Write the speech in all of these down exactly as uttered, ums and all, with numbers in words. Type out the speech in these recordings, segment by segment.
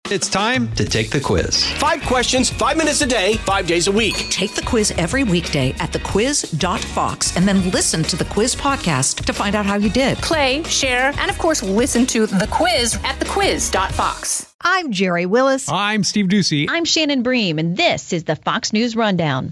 It's time to take the quiz. Five questions, five minutes a day, five days a week. Take the quiz every weekday at the quiz dot fox and then listen to the quiz podcast to find out how you did. Play, share, and of course, listen to the quiz at the quiz dot fox. I'm Jerry Willis. I'm Steve Ducey. I'm Shannon Bream, and this is the Fox News Rundown.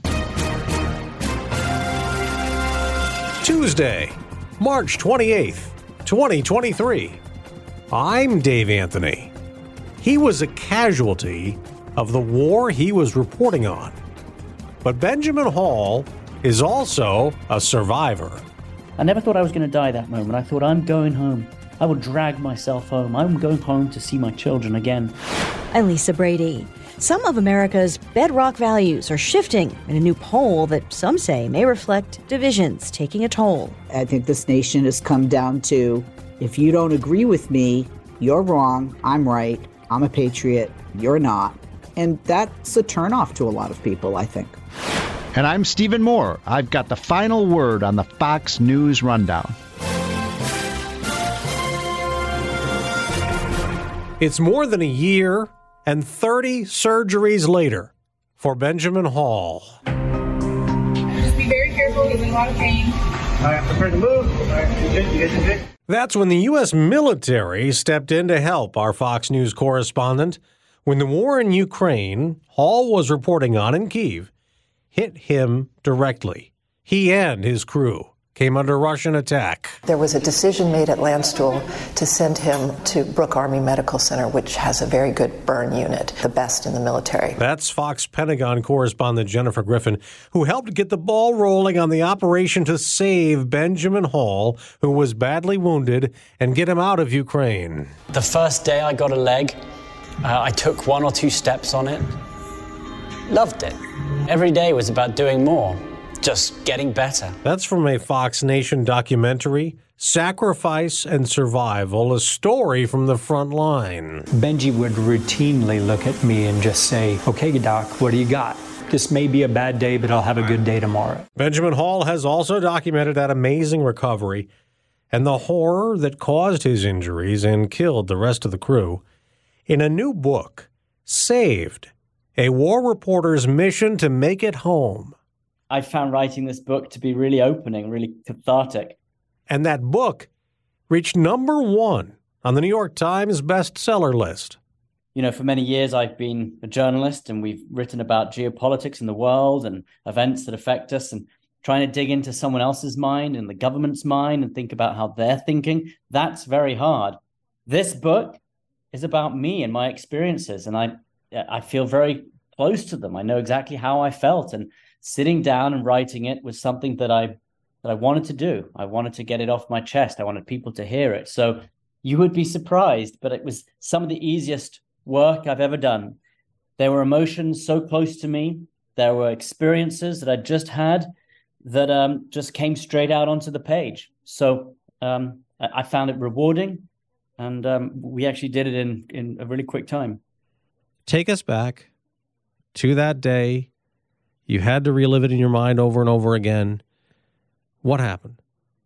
Tuesday, March twenty-eighth, twenty twenty-three. I'm Dave Anthony. He was a casualty of the war he was reporting on. But Benjamin Hall is also a survivor. I never thought I was going to die that moment. I thought, I'm going home. I will drag myself home. I'm going home to see my children again. I'm Lisa Brady. Some of America's bedrock values are shifting in a new poll that some say may reflect divisions taking a toll. I think this nation has come down to, if you don't agree with me, you're wrong, I'm right. I'm a patriot, you're not. And that's a turnoff to a lot of people, I think. And I'm Stephen Moore. I've got the final word on the Fox News Rundown. It's more than a year and thirty surgeries later for Benjamin Hall. Just be very careful, he's in a lot of pain. All right, prepare to move. All right, you good? You guys are good? That's when the U S military stepped in to help our Fox News correspondent when the war in Ukraine, Hall was reporting on in Kyiv, hit him directly. He and his crew came under Russian attack. There was a decision made at Landstuhl to send him to Brooke Army Medical Center, which has a very good burn unit, the best in the military. That's Fox Pentagon correspondent Jennifer Griffin, who helped get the ball rolling on the operation to save Benjamin Hall, who was badly wounded, and get him out of Ukraine. The first day I got a leg, uh, I took one or two steps on it. Loved it. Every day was about doing more. Just getting better. That's from a Fox Nation documentary, Sacrifice and Survival, a story from the front line. Benji would routinely look at me and just say, okay, Doc, what do you got? This may be a bad day, but I'll have a good day tomorrow. Benjamin Hall has also documented that amazing recovery and the horror that caused his injuries and killed the rest of the crew in a new book, Saved, a war reporter's mission to make it home. I found writing this book to be really opening, really cathartic. And that book reached number one on the New York Times bestseller list. You know, for many years I've been a journalist, and we've written about geopolitics in the world and events that affect us, and trying to dig into someone else's mind and the government's mind and think about how they're thinking. That's very hard. This book is about me and my experiences, and I I feel very close to them. I know exactly how I felt, and sitting down and writing it was something that I that I wanted to do. I wanted to get it off my chest. I wanted people to hear it. So you would be surprised, but it was some of the easiest work I've ever done. There were emotions so close to me. There were experiences that I just had that um, just came straight out onto the page. So um, I found it rewarding, and um, we actually did it in, in a really quick time. Take us back to that day. You had to relive it in your mind over and over again. What happened?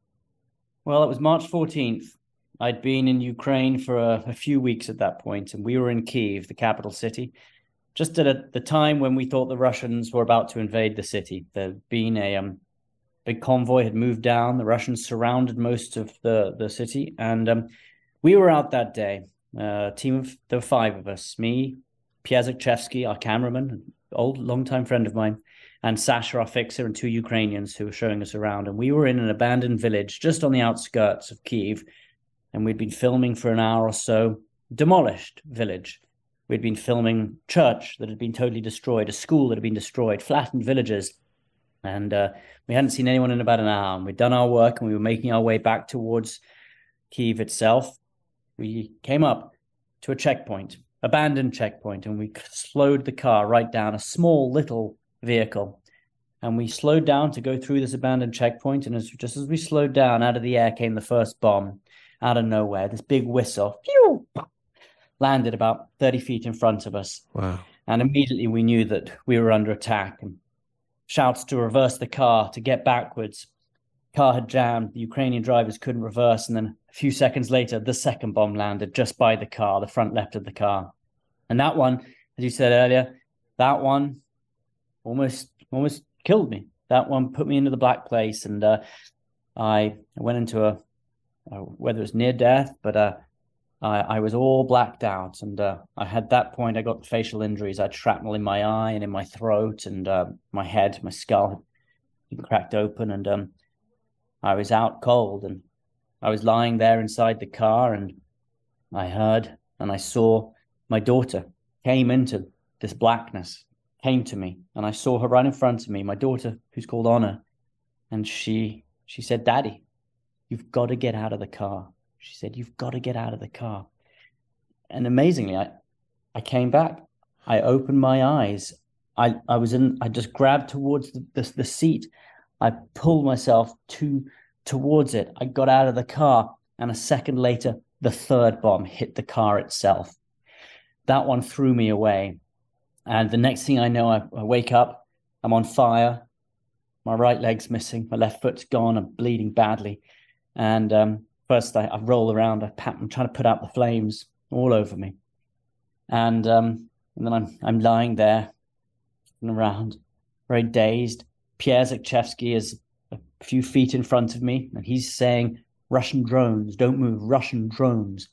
Well, it was March fourteenth. I'd been in Ukraine for a, a few weeks at that point, and we were in Kyiv, the capital city, just at a, the time when we thought the Russians were about to invade the city. There'd been a um, big convoy had moved down. The Russians surrounded most of the, the city, and um, we were out that day. Uh, a team of, there were five of us, me, Pierre Zakchevsky, our cameraman, an old, longtime friend of mine, and Sasha, our fixer, and two Ukrainians who were showing us around. And we were in an abandoned village just on the outskirts of Kyiv, and we'd been filming for an hour or so. Demolished village. We'd been filming church that had been totally destroyed, a school that had been destroyed, flattened villages. And uh, we hadn't seen anyone in about an hour. And we'd done our work, and we were making our way back towards Kyiv itself. We came up to a checkpoint, abandoned checkpoint, and we slowed the car right down, a small little vehicle. And we slowed down to go through this abandoned checkpoint. And as, just as we slowed down, out of the air came the first bomb, out of nowhere. This big whistle, pew, landed about thirty feet in front of us. Wow. And immediately we knew that we were under attack. And shouts to reverse the car, to get backwards. Car had jammed. The Ukrainian drivers couldn't reverse. And then a few seconds later, the second bomb landed just by the car, the front left of the car. And that one, as you said earlier, that one almost almost killed me. That one put me into the black place, and uh, I went into a, uh, whether it was near death, but uh, I, I was all blacked out. And uh, I had that point, I got facial injuries. I had shrapnel in my eye and in my throat, and uh, my head, my skull had been cracked open, and um, I was out cold. And I was lying there inside the car, and I heard and I saw my daughter came into this blackness, came to me, and I saw her right in front of me, my daughter, who's called Honor. And she she said, "Daddy, you've got to get out of the car." She said, "You've got to get out of the car." And amazingly, I, I came back. I opened my eyes. I, I was in, I just grabbed towards the, the, the seat. I pulled myself to towards it. I got out of the car, and a second later, the third bomb hit the car itself. That one threw me away. And the next thing I know, I, I wake up, I'm on fire. My right leg's missing. My left foot's gone. I'm bleeding badly. And um, first I, I roll around. I pat, I'm trying to put out the flames all over me. And, um, and then I'm I'm lying there and around, very dazed. Pierre Zakrzewski is a few feet in front of me, and he's saying, "Russian drones, don't move, Russian drones."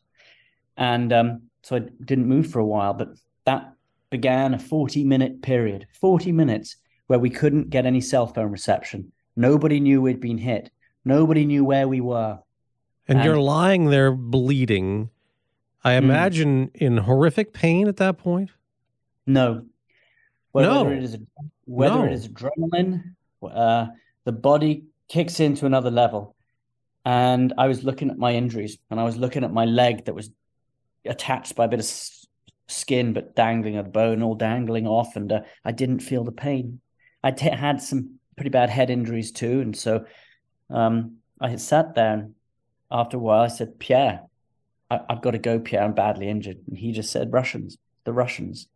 And um, so I didn't move for a while, but that began a forty-minute period, forty minutes, where we couldn't get any cell phone reception. Nobody knew we'd been hit. Nobody knew where we were. And, and you're lying there bleeding, I imagine, mm. in horrific pain at that point? No. Whether, no. Whether it is, whether no. it is adrenaline, uh, the body kicks into another level. And I was looking at my injuries, and I was looking at my leg that was attached by a bit of skin, but dangling at the bone, all dangling off, and uh, I didn't feel the pain. I t- had some pretty bad head injuries too, and so um, I had sat there, and after a while I said, "Pierre, I- I've got to go, Pierre, I'm badly injured." And he just said, "Russians, the Russians."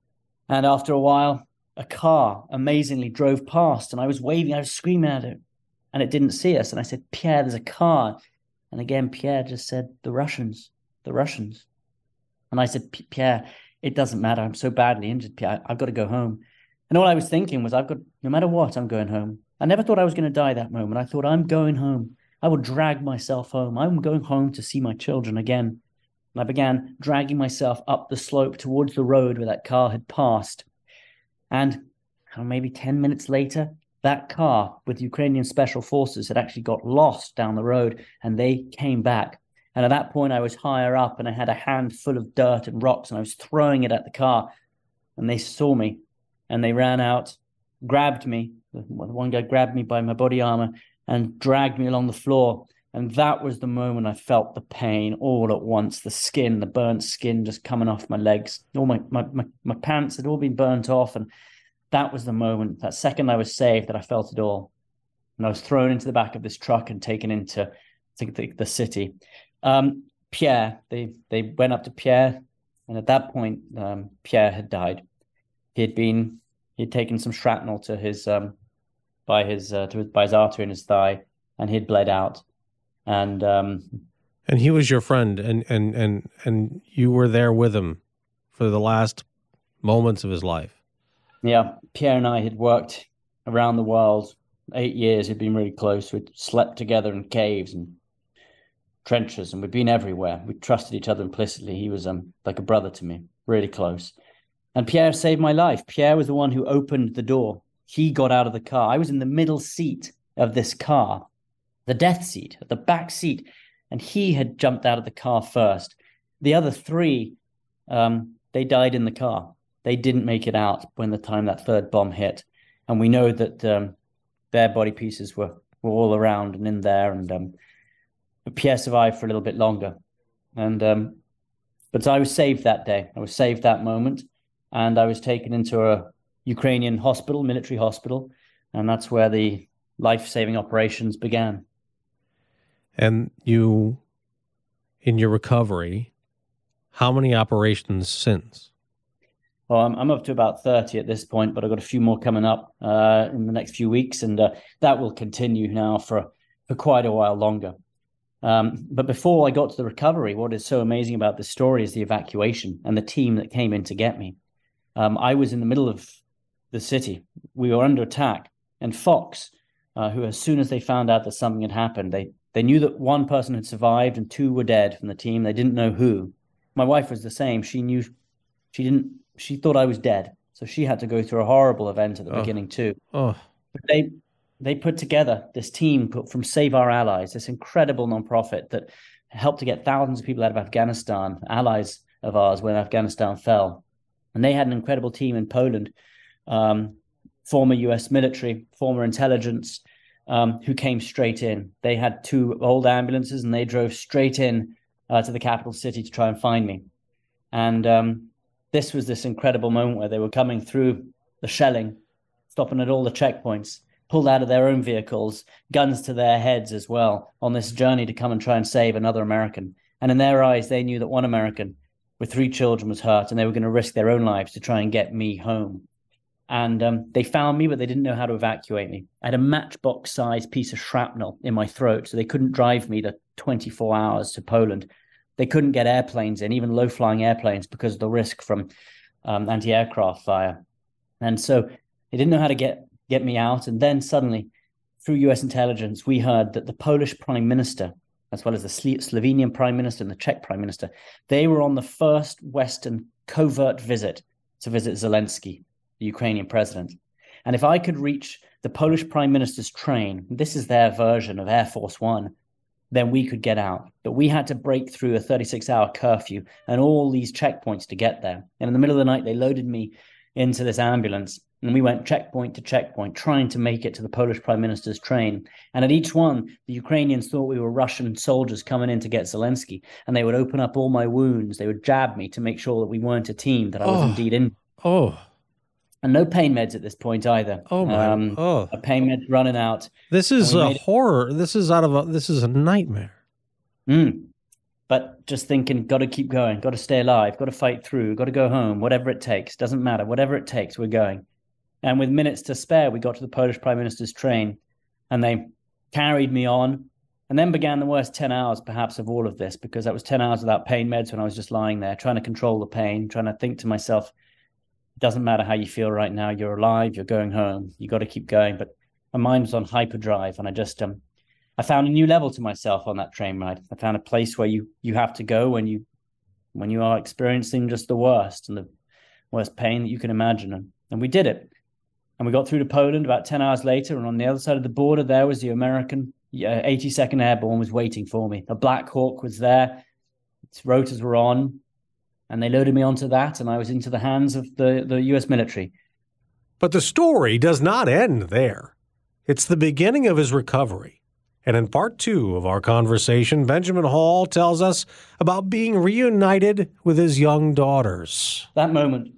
And after a while, a car amazingly drove past, and I was waving, I was screaming at it, and it didn't see us. And I said, "Pierre, there's a car." And again, Pierre just said, "The Russians, the Russians." And I said, "Pierre, it doesn't matter. I'm so badly injured, Pierre. I've got to go home." And all I was thinking was, I've got, no matter what, I'm going home. I never thought I was going to die that moment. I thought, I'm going home. I will drag myself home. I'm going home to see my children again. And I began dragging myself up the slope towards the road where that car had passed. And maybe ten minutes later, that car with Ukrainian special forces had actually got lost down the road, and they came back. And at that point, I was higher up, and I had a hand full of dirt and rocks, and I was throwing it at the car. And they saw me, and they ran out, grabbed me. One guy grabbed me by my body armor and dragged me along the floor. And that was the moment I felt the pain all at once, the skin, the burnt skin just coming off my legs. All my, my, my, my pants had all been burnt off. And that was the moment, that second I was saved, that I felt it all. And I was thrown into the back of this truck and taken into to the, the city. Um, Pierre, they, they went up to Pierre, and at that point, um, Pierre had died. He had been, he had taken some shrapnel to his, um, by his, uh, to his, by his artery in his thigh, and he had bled out. And, um, and he was your friend, and, and, and, and you were there with him for the last moments of his life. Yeah. Pierre and I had worked around the world, eight years. We'd been really close. We'd slept together in caves and trenches, and we'd been everywhere. We trusted each other implicitly. He was um like a brother to me, really close. And Pierre saved my life. Pierre was the one who opened the door. He got out of the car. I was in the middle seat of this car, the death seat, the back seat, and he had jumped out of the car first. The other three, um, they died in the car. They didn't make it out when the time that third bomb hit. And we know that um, their body pieces were, were all around and in there, and um, but Pierre survived for a little bit longer. And um, but I was saved that day. I was saved that moment. And I was taken into a Ukrainian hospital, military hospital. And that's where the life-saving operations began. And you, in your recovery, how many operations since? Well, I'm, I'm up to about thirty at this point, but I've got a few more coming up uh, in the next few weeks. And uh, that will continue now for, for quite a while longer. Um, but before I got to the recovery, what is so amazing about this story is the evacuation and the team that came in to get me. Um, I was in the middle of the city. We were under attack. And Fox, uh, who as soon as they found out that something had happened, they, they knew that one person had survived and two were dead from the team. They didn't know who. My wife was the same. She knew, she didn't, she thought I was dead. So she had to go through a horrible event at the oh. beginning too. Oh. But they, They put together this team from Save Our Allies, this incredible nonprofit that helped to get thousands of people out of Afghanistan, allies of ours when Afghanistan fell. And they had an incredible team in Poland, um, former U S military, former intelligence, um, who came straight in. They had two old ambulances and they drove straight in uh, to the capital city to try and find me. And um, this was this incredible moment where they were coming through the shelling, stopping at all the checkpoints, pulled out of their own vehicles, guns to their heads as well, on this journey to come and try and save another American. And in their eyes, they knew that one American with three children was hurt, and they were going to risk their own lives to try and get me home. And um, they found me, but they didn't know how to evacuate me. I had a matchbox-sized piece of shrapnel in my throat, so they couldn't drive me the twenty-four hours to Poland. They couldn't get airplanes in, even low-flying airplanes, because of the risk from um, anti-aircraft fire. And so they didn't know how to get get me out. And then suddenly, through U S intelligence, we heard that the Polish prime minister, as well as the Slovenian prime minister and the Czech prime minister, they were on the first Western covert visit to visit Zelensky, the Ukrainian president. And if I could reach the Polish prime minister's train, this is their version of Air Force One, then we could get out. But we had to break through a thirty-six hour curfew and all these checkpoints to get there. And in the middle of the night, they loaded me into this ambulance. And we went checkpoint to checkpoint, trying to make it to the Polish prime minister's train. And at each one, the Ukrainians thought we were Russian soldiers coming in to get Zelensky. And they would open up all my wounds. They would jab me to make sure that we weren't a team, that I was oh. indeed in. Oh. And no pain meds at this point either. Oh, my. Um, oh. A pain med running out. This is a horror. This is out of a, this is a nightmare. Mm. But just thinking, got to keep going, got to stay alive, got to fight through, got to go home, whatever it takes. Doesn't matter. Whatever it takes, we're going. And with minutes to spare, we got to the Polish prime minister's train and they carried me on. And then began the worst ten hours, perhaps, of all of this, because that was ten hours without pain meds when I was just lying there, trying to control the pain, trying to think to myself, it doesn't matter how you feel right now. You're alive. You're going home. You got to keep going. But my mind was on hyperdrive. And I just, um, I found a new level to myself on that train ride. I found a place where you, you have to go when you, when you are experiencing just the worst and the worst pain that you can imagine. And, and we did it. And we got through to Poland about ten hours later, and on the other side of the border, there was the American uh, eighty-second Airborne was waiting for me. A Black Hawk was there. Its rotors were on, and they loaded me onto that, and I was into the hands of the, the U S military. But the story does not end there. It's the beginning of his recovery. And in part two of our conversation, Benjamin Hall tells us about being reunited with his young daughters. That moment,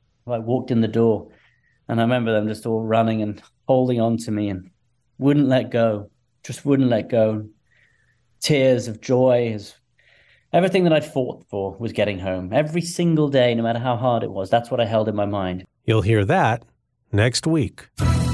I walked in the door, and I remember them just all running and holding on to me and wouldn't let go, just wouldn't let go. Tears of joy. As everything that I'd fought for was getting home. Every single day, no matter how hard it was, that's what I held in my mind. You'll hear that next week.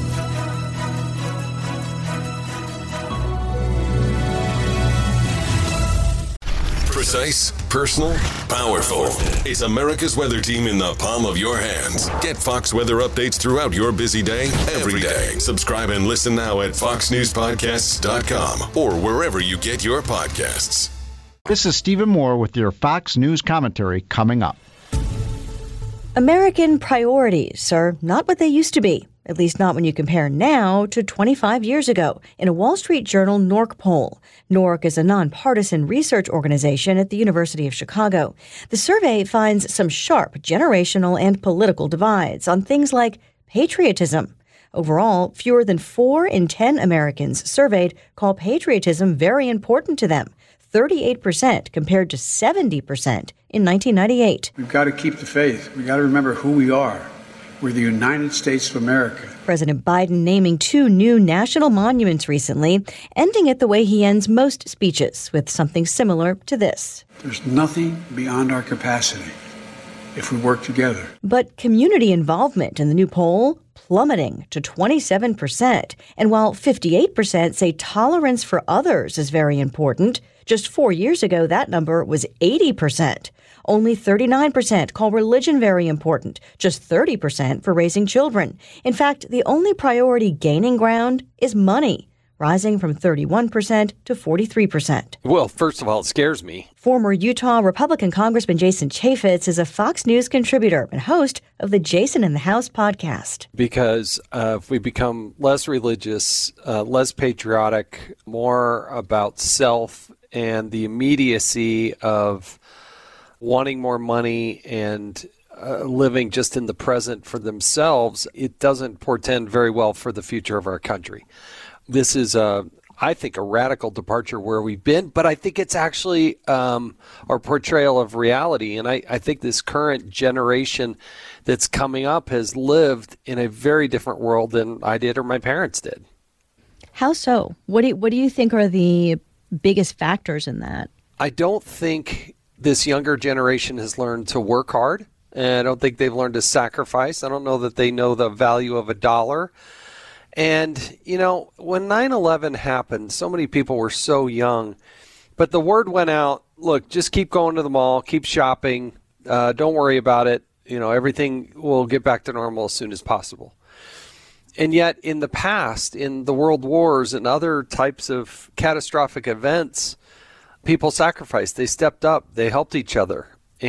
Precise, personal, powerful. It's America's weather team in the palm of your hands. Get Fox weather updates throughout your busy day, every day. Subscribe and listen now at fox news podcasts dot com or wherever you get your podcasts. This is Stephen Moore with your Fox News commentary coming up. American priorities are not what they used to be, at least not when you compare now to twenty-five years ago, in a Wall Street Journal N O R C poll. N O R C is a nonpartisan research organization at the University of Chicago. The survey finds some sharp generational and political divides on things like patriotism. Overall, fewer than four in ten Americans surveyed call patriotism very important to them, thirty-eight percent compared to seventy percent in nineteen ninety-eight. We've got to keep the faith. We've got to remember who we are. We're the United States of America. President Biden naming two new national monuments recently, ending it the way he ends most speeches, with something similar to this. There's nothing beyond our capacity if we work together. But community involvement in the new poll plummeting to twenty-seven percent. And while fifty-eight percent say tolerance for others is very important, just four years ago that number was eighty percent. Only thirty-nine percent call religion very important, just thirty percent for raising children. In fact, the only priority gaining ground is money, rising from thirty-one percent to forty-three percent. Well, first of all, it scares me. Former Utah Republican Congressman Jason Chaffetz is a Fox News contributor and host of the Jason in the House podcast. Because uh, if we become less religious, uh, less patriotic, more about self and the immediacy of wanting more money and uh, living just in the present for themselves, it doesn't portend very well for the future of our country. This is, a, I think, a radical departure where we've been, but I think it's actually um, our portrayal of reality. And I, I think this current generation that's coming up has lived in a very different world than I did or my parents did. How so? What do you, what do you think are the biggest factors in that? I don't think this younger generation has learned to work hard. And I don't think they've learned to sacrifice. I don't know that they know the value of a dollar. And, you know, when nine eleven happened, so many people were so young. But the word went out, look, just keep going to the mall, keep shopping. Uh, don't worry about it. You know, everything will get back to normal as soon as possible. And yet in the past, in the world wars and other types of catastrophic events, people sacrificed. They stepped up. They helped each other.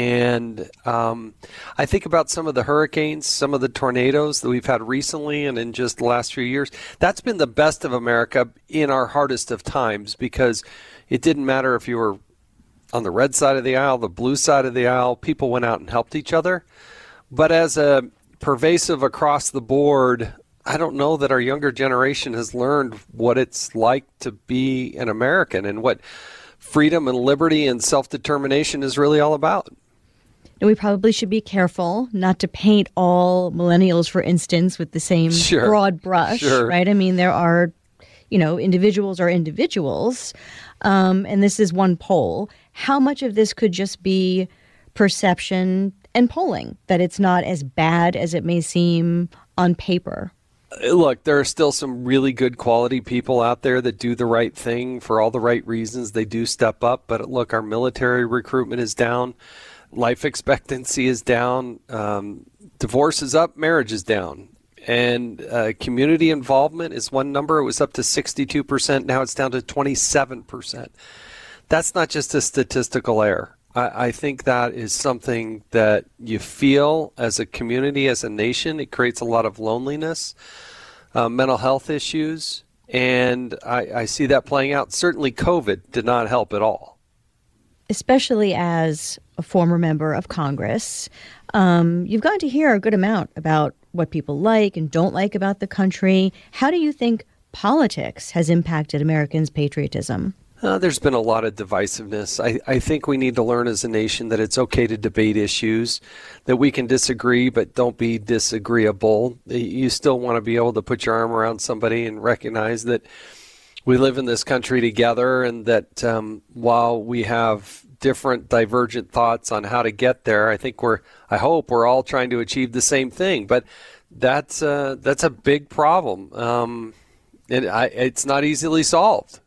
And um, I think about some of the hurricanes, some of the tornadoes that we've had recently and in just the last few years. That's been the best of America in our hardest of times, because it didn't matter if you were on the red side of the aisle, the blue side of the aisle. People went out and helped each other. But as a pervasive across the board, I don't know that our younger generation has learned what it's like to be an American and what freedom and liberty and self-determination is really all about. And we probably should be careful not to paint all millennials, for instance, with the same sure. broad brush, sure. right? I mean, there are, you know, individuals are individuals, um, and this is one poll. How much of this could just be perception and polling, that it's not as bad as it may seem on paper? Look, there are still some really good quality people out there that do the right thing for all the right reasons. They do step up. But look, our military recruitment is down. Life expectancy is down. Um, divorce is up. Marriage is down. And uh, community involvement is one number. It was up to sixty-two percent. Now it's down to twenty-seven percent. That's not just a statistical error. I, I think that is something that you feel as a community, as a nation. It creates a lot of loneliness. Uh, mental health issues, and I, I see that playing out. Certainly COVID did not help at all. Especially as a former member of Congress, um, you've gotten to hear a good amount about what people like and don't like about the country. How do you think politics has impacted Americans' patriotism? Uh, there's been a lot of divisiveness. I, I think we need to learn as a nation that it's okay to debate issues, that we can disagree, but don't be disagreeable. You still want to be able to put your arm around somebody and recognize that we live in this country together, and that um, while we have different divergent thoughts on how to get there, I think we're, I hope we're all trying to achieve the same thing. But that's, uh, that's a big problem. Um, and I, it's not easily solved.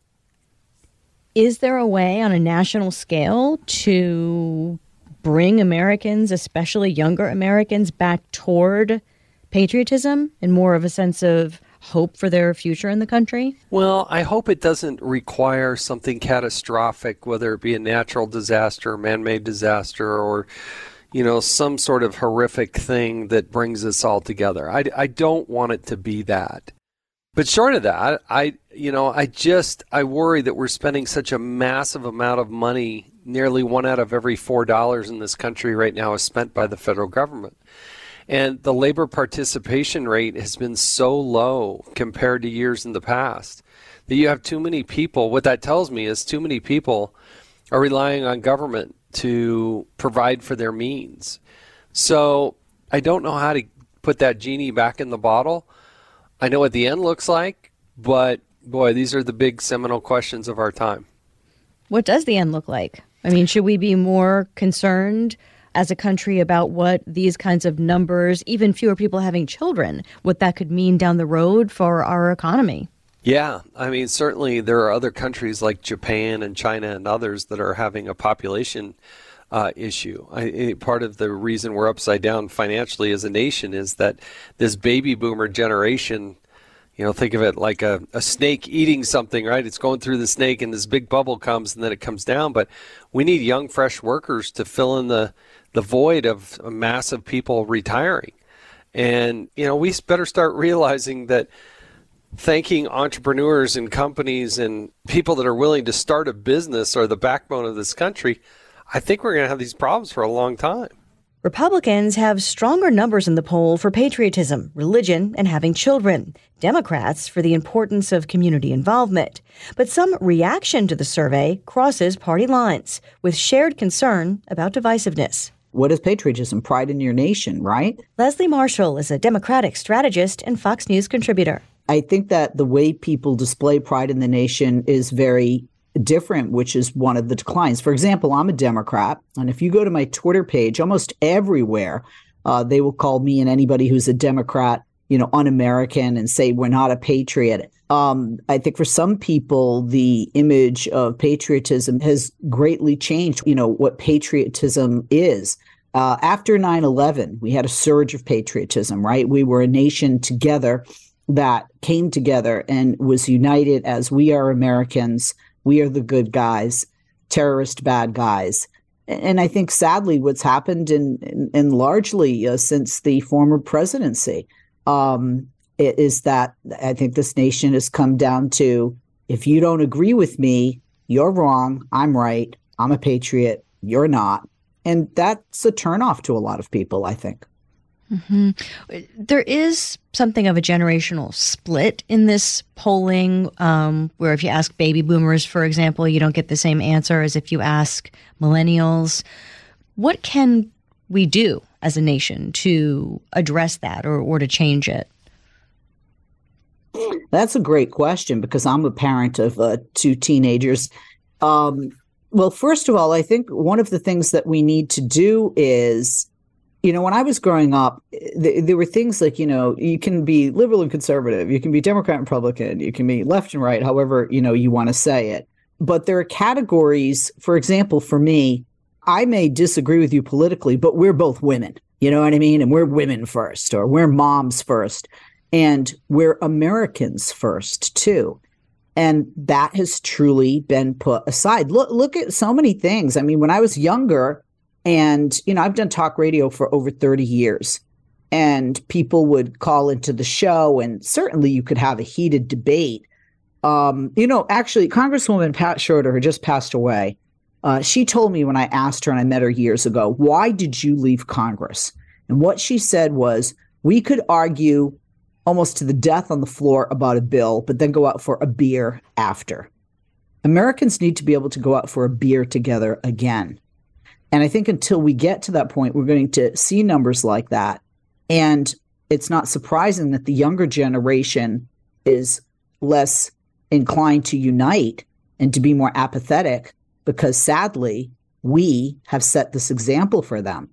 Is there a way on a national scale to bring Americans, especially younger Americans, back toward patriotism and more of a sense of hope for their future in the country? Well, I hope it doesn't require something catastrophic, whether it be a natural disaster, man-made disaster, or, you know, some sort of horrific thing that brings us all together. I, I don't want it to be that. But short of that, I, you know, I just, I worry that we're spending such a massive amount of money. Nearly one out of every four dollars in this country right now is spent by the federal government. And the labor participation rate has been so low compared to years in the past that you have too many people. What that tells me is too many people are relying on government to provide for their means. So I don't know how to put that genie back in the bottle. I know what the end looks like, but boy, these are the big seminal questions of our time. What does the end look like? I mean, should we be more concerned as a country about what these kinds of numbers, even fewer people having children, what that could mean down the road for our economy. Yeah, I mean, certainly there are other countries like Japan and China and others that are having a population uh, issue. I, part of the reason we're upside down financially as a nation is that this baby boomer generation, you know, think of it like a, a snake eating something, right? It's going through the snake and this big bubble comes and then it comes down. But we need young, fresh workers to fill in the, the void of a mass of people retiring. And, you know, we better start realizing that thanking entrepreneurs and companies and people that are willing to start a business are the backbone of this country. I think we're going to have these problems for a long time. Republicans have stronger numbers in the poll for patriotism, religion, and having children. Democrats for the importance of community involvement. But some reaction to the survey crosses party lines, with shared concern about divisiveness. What is patriotism? Pride in your nation, right? Leslie Marshall is a Democratic strategist and Fox News contributor. I think that the way people display pride in the nation is very different, which is one of the declines. For example, I'm a Democrat, and if you go to my Twitter page, almost everywhere, uh, they will call me and anybody who's a Democrat, you know, un-American and say we're not a patriot. Um, I think for some people, the image of patriotism has greatly changed, you know, what patriotism is. Uh, after nine eleven, we had a surge of patriotism, right? We were a nation together that came together and was united as we are Americans, we are the good guys, terrorist bad guys. And I think sadly what's happened in, in, in largely uh, since the former presidency um, is that I think this nation has come down to, if you don't agree with me, you're wrong, I'm right, I'm a patriot, you're not. And that's a turnoff to a lot of people, I think. Mm-hmm. There is something of a generational split in this polling, um, where if you ask baby boomers, for example, you don't get the same answer as if you ask millennials. What can we do as a nation to address that or, or to change it? That's a great question, because I'm a parent of uh, two teenagers. Um, well, first of all, I think one of the things that we need to do is, you know, when I was growing up, th- there were things like, you know, you can be liberal and conservative, you can be Democrat and Republican, you can be left and right, however, you know, you want to say it. But there are categories, for example, for me, I may disagree with you politically, but we're both women, you know what I mean? And we're women first, or we're moms first, and we're Americans first, too. And that has truly been put aside. Look, look at so many things. I mean, when I was younger, and, you know, I've done talk radio for over thirty years, and people would call into the show, and certainly you could have a heated debate. Um, you know, actually, Congresswoman Pat Schroeder, who just passed away, uh, she told me when I asked her, and I met her years ago, why did you leave Congress? And what she said was, we could argue almost to the death on the floor about a bill, but then go out for a beer after. Americans need to be able to go out for a beer together again. And I think until we get to that point, we're going to see numbers like that. And it's not surprising that the younger generation is less inclined to unite and to be more apathetic, because sadly, we have set this example for them.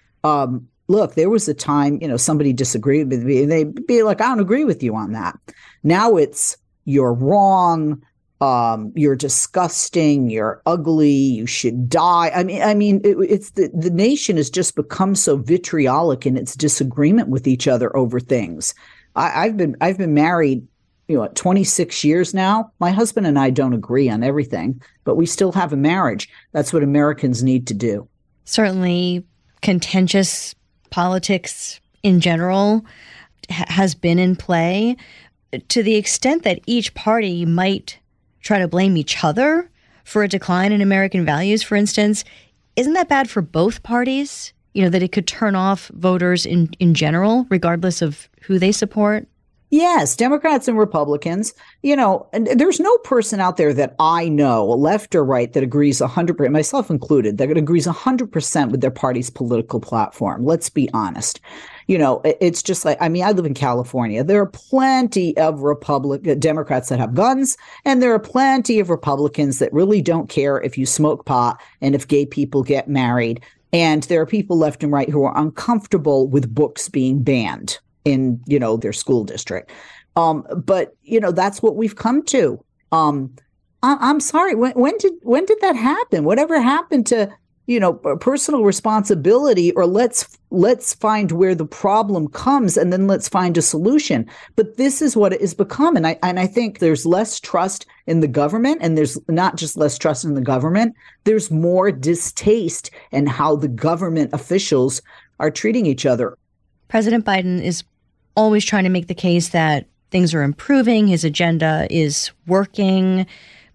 Um, look, there was a time, you know, somebody disagreed with me and they'd be like, I don't agree with you on that. Now it's, you're wrong. Um, you're disgusting, you're ugly, you should die. I mean, I mean, it, it's the, the nation has just become so vitriolic in its disagreement with each other over things. I, I've been I've been married, you know, twenty-six years now. My husband and I don't agree on everything, but we still have a marriage. That's what Americans need to do. Certainly, contentious politics in general ha- has been in play to the extent that each party might try to blame each other for a decline in American values, for instance. Isn't that bad for both parties? You know, that it could turn off voters in, in general, regardless of who they support? Yes, Democrats and Republicans. You know, and there's no person out there that I know, left or right, that agrees one hundred percent, myself included, that agrees one hundred percent with their party's political platform. Let's be honest. You know, it's just like, I mean, I live in California. There are plenty of Republican Democrats that have guns, and there are plenty of Republicans that really don't care if you smoke pot and if gay people get married. And there are people left and right who are uncomfortable with books being banned in, you know, their school district. Um, but, you know, that's what we've come to. Um, I- I'm sorry. When, when did when did that happen? Whatever happened to, you know, personal responsibility, or let's let's find where the problem comes and then let's find a solution. But this is what it has become. And I and I think there's less trust in the government, and there's not just less trust in the government. There's more distaste in how the government officials are treating each other. President Biden is always trying to make the case that things are improving. His agenda is working.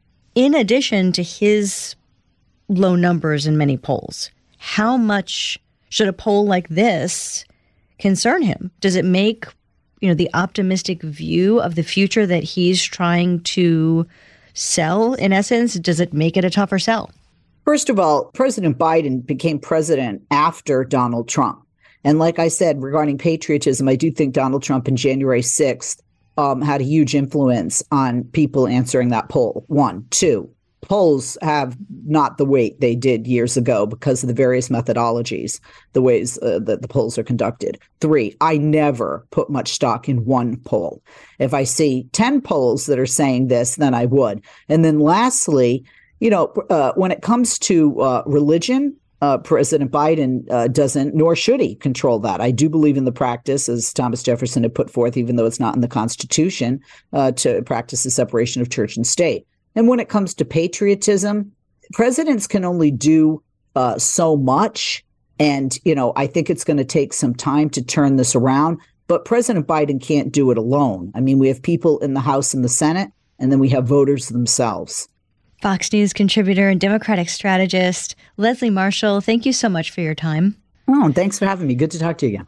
In addition to his low numbers in many polls, how much should a poll like this concern him? Does it make, you know, the optimistic view of the future that he's trying to sell, in essence, does it make it a tougher sell? First of all, President Biden became president after Donald Trump. And like I said, regarding patriotism, I do think Donald Trump on January sixth um, had a huge influence on people answering that poll. One. Two, polls have not the weight they did years ago because of the various methodologies, the ways uh, that the polls are conducted. Three, I never put much stock in one poll. If I see ten polls that are saying this, then I would. And then lastly, you know, uh, when it comes to uh, religion, uh, President Biden uh, doesn't, nor should he, control that. I do believe in the practice, as Thomas Jefferson had put forth, even though it's not in the Constitution, uh, to practice the separation of church and state. And when it comes to patriotism, presidents can only do uh, so much. And, you know, I think it's going to take some time to turn this around. But President Biden can't do it alone. I mean, we have people in the House and the Senate, and then we have voters themselves. Fox News contributor and Democratic strategist Leslie Marshall, thank you so much for your time. Oh, and thanks for having me. Good to talk to you again.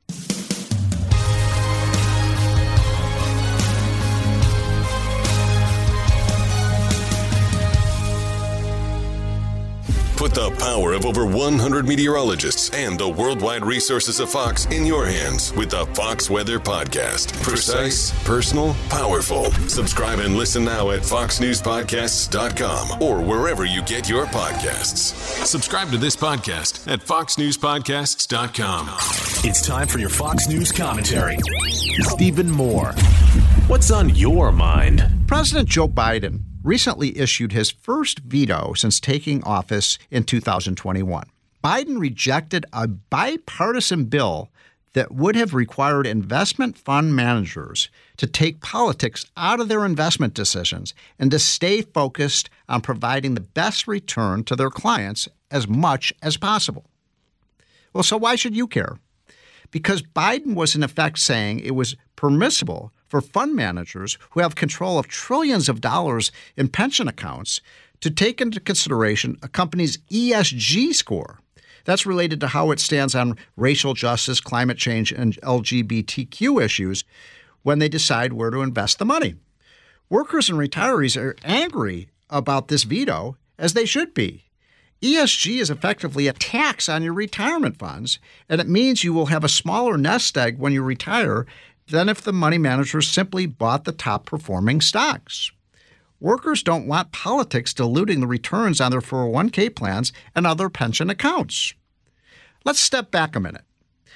Put the power of over one hundred meteorologists and the worldwide resources of Fox in your hands with the Fox Weather Podcast. Precise, personal, powerful. Subscribe and listen now at fox news podcasts dot com or wherever you get your podcasts. Subscribe to this podcast at fox news podcasts dot com. It's time for your Fox News commentary. Stephen Moore. What's on your mind? President Joe Biden recently issued his first veto since taking office in two thousand twenty-one. Biden rejected a bipartisan bill that would have required investment fund managers to take politics out of their investment decisions and to stay focused on providing the best return to their clients as much as possible. Well, so why should you care? Because Biden was in effect saying it was permissible for fund managers who have control of trillions of dollars in pension accounts to take into consideration a company's E S G score. That's related to how it stands on racial justice, climate change, and L G B T Q issues when they decide where to invest the money. Workers and retirees are angry about this veto, as they should be. E S G is effectively a tax on your retirement funds, and it means you will have a smaller nest egg when you retire than if the money managers simply bought the top-performing stocks. Workers don't want politics diluting the returns on their four oh one k plans and other pension accounts. Let's step back a minute.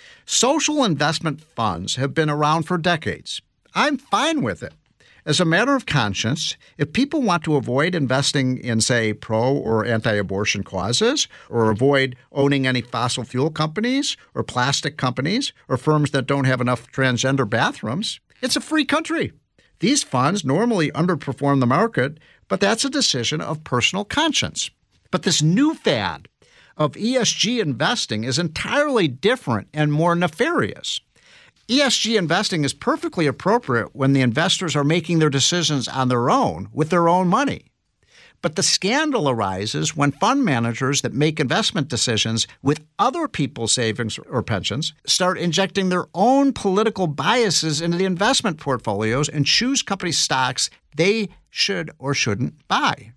Social investment funds have been around for decades. I'm fine with it. As a matter of conscience, if people want to avoid investing in, say, pro- or anti-abortion causes, or avoid owning any fossil fuel companies, or plastic companies, or firms that don't have enough transgender bathrooms, it's a free country. These funds normally underperform the market, but that's a decision of personal conscience. But this new fad of E S G investing is entirely different and more nefarious. E S G investing is perfectly appropriate when the investors are making their decisions on their own with their own money. But the scandal arises when fund managers that make investment decisions with other people's savings or pensions start injecting their own political biases into the investment portfolios and choose company stocks they should or shouldn't buy.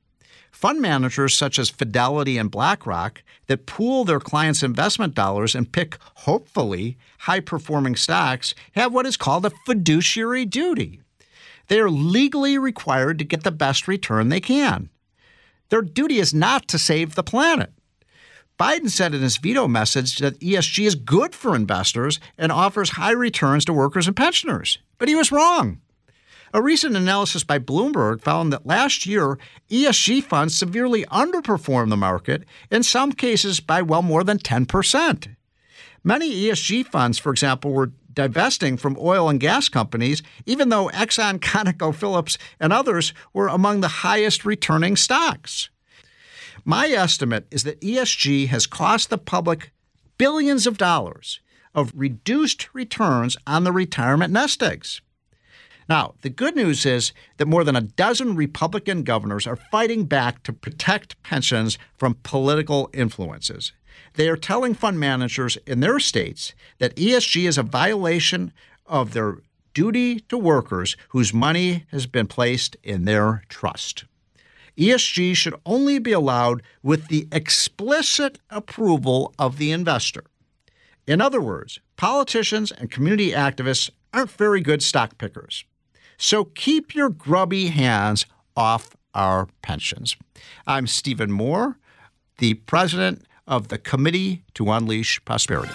Fund managers such as Fidelity and BlackRock that pool their clients' investment dollars and pick, hopefully, high-performing stocks have what is called a fiduciary duty. They are legally required to get the best return they can. Their duty is not to save the planet. Biden said in his veto message that E S G is good for investors and offers high returns to workers and pensioners. But he was wrong. A recent analysis by Bloomberg found that last year, E S G funds severely underperformed the market, in some cases by well more than ten percent. Many E S G funds, for example, were divesting from oil and gas companies, even though Exxon, ConocoPhillips, and others were among the highest returning stocks. My estimate is that E S G has cost the public billions of dollars of reduced returns on the retirement nest eggs. Now, the good news is that more than a dozen Republican governors are fighting back to protect pensions from political influences. They are telling fund managers in their states that E S G is a violation of their duty to workers whose money has been placed in their trust. E S G should only be allowed with the explicit approval of the investor. In other words, politicians and community activists aren't very good stock pickers. So keep your grubby hands off our pensions. I'm Stephen Moore, the president of the Committee to Unleash Prosperity.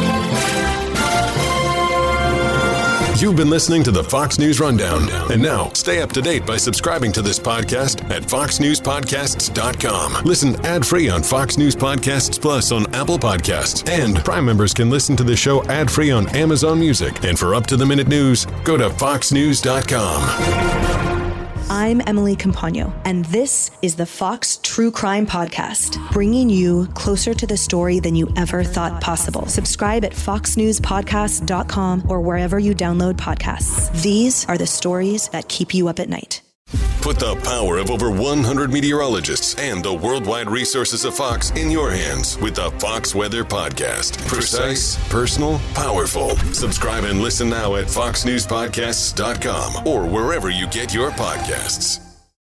You've been listening to the Fox News Rundown. And now, stay up to date by subscribing to this podcast at fox news podcasts dot com. Listen ad-free on Fox News Podcasts Plus on Apple Podcasts. And Prime members can listen to the show ad-free on Amazon Music. And for up-to-the-minute news, go to fox news dot com. I'm Emily Campagno, and this is the Fox True Crime Podcast, bringing you closer to the story than you ever thought possible. Subscribe at fox news podcasts dot com or wherever you download podcasts. These are the stories that keep you up at night. Put the power of over one hundred meteorologists and the worldwide resources of Fox in your hands with the Fox Weather Podcast. Precise, personal, powerful. Subscribe and listen now at fox news podcasts dot com or wherever you get your podcasts.